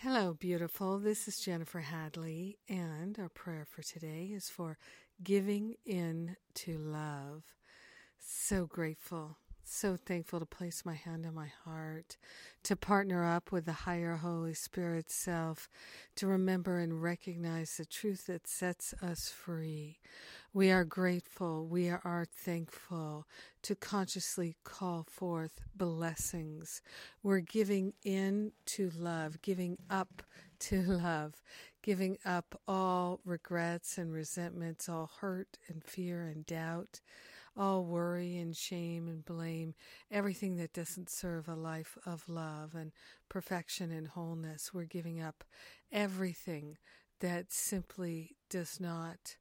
Hello, beautiful. This is Jennifer Hadley, and our prayer for today is for giving in to love. So grateful, so thankful to place my hand on my heart, to partner up with the higher Holy Spirit self, to remember and recognize the truth that sets us free. We are grateful, we are thankful to consciously call forth blessings. We're giving in to love, giving up to love, giving up all regrets and resentments, all hurt and fear and doubt, all worry and shame and blame, everything that doesn't serve a life of love and perfection and wholeness. We're giving up everything that simply does not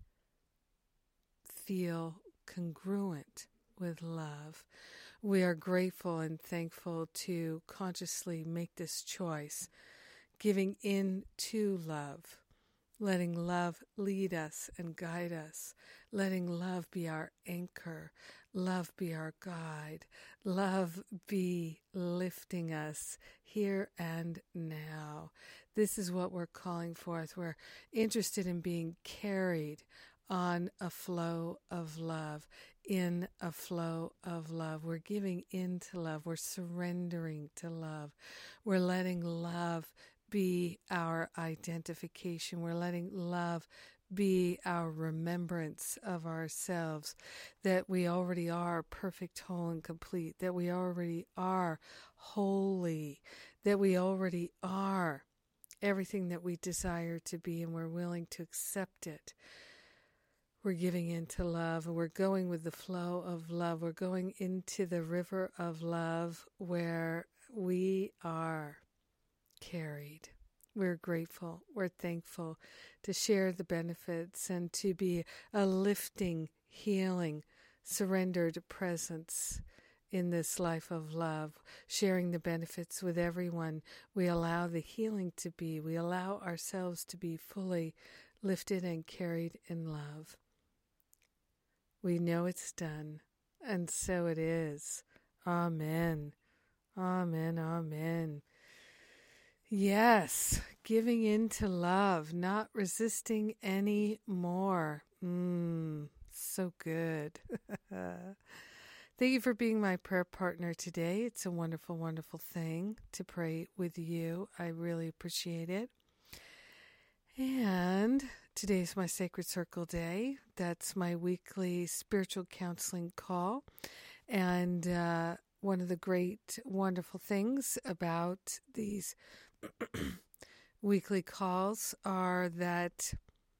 feel congruent with love. We are grateful and thankful to consciously make this choice, giving in to love, letting love lead us and guide us, letting love be our anchor, love be our guide, love be lifting us here and now. This is what we're calling forth. We're interested in being carried on a flow of love, in a flow of love. We're giving into love. We're surrendering to love. We're letting love be our identification. We're letting love be our remembrance of ourselves, that we already are perfect, whole, and complete, that we already are holy, that we already are everything that we desire to be, and we're willing to accept it. We're giving into love, and we're going with the flow of love. We're going into the river of love where we are carried. We're grateful. We're thankful to share the benefits and to be a lifting, healing, surrendered presence in this life of love, sharing the benefits with everyone. We allow the healing to be. We allow ourselves to be fully lifted and carried in love. We know it's done, and so it is. Amen. Amen. Amen. Yes, giving in to love, not resisting anymore. So good. Thank you for being my prayer partner today. It's a wonderful, wonderful thing to pray with you. I really appreciate it. And today's my Sacred Circle Day. That's my weekly spiritual counseling call. And one of the great, wonderful things about these weekly calls are that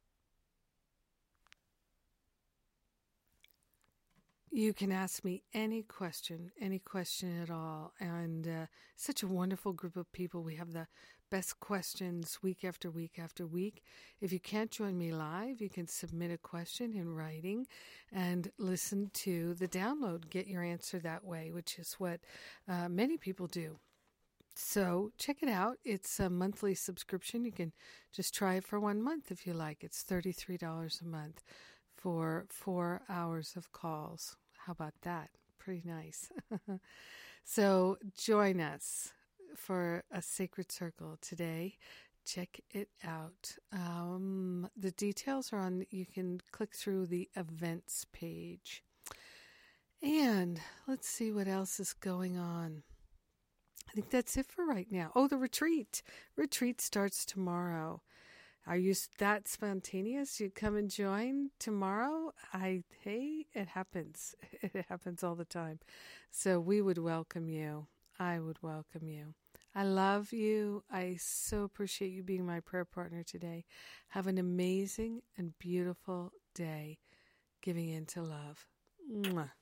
you can ask me any question at all. And such a wonderful group of people. We have the best questions week after week after week. If you can't join me live, you can submit a question in writing and listen to the download. Get your answer that way, which is what many people do. So check it out. It's a monthly subscription. You can just try it for 1 month if you like. It's $33 a month for 4 hours of calls. How about that? Pretty nice. So join us for a Sacred Circle today. Check it out. The details are on, you can click through the events page. And let's see what else is going on. I think that's it for right now. Oh, the retreat. Retreat starts tomorrow. Are you that spontaneous? You come and join tomorrow? Hey, it happens. It happens all the time. So we would welcome you. I would welcome you. I love you. I so appreciate you being my prayer partner today. Have an amazing and beautiful day, giving into love. Mwah.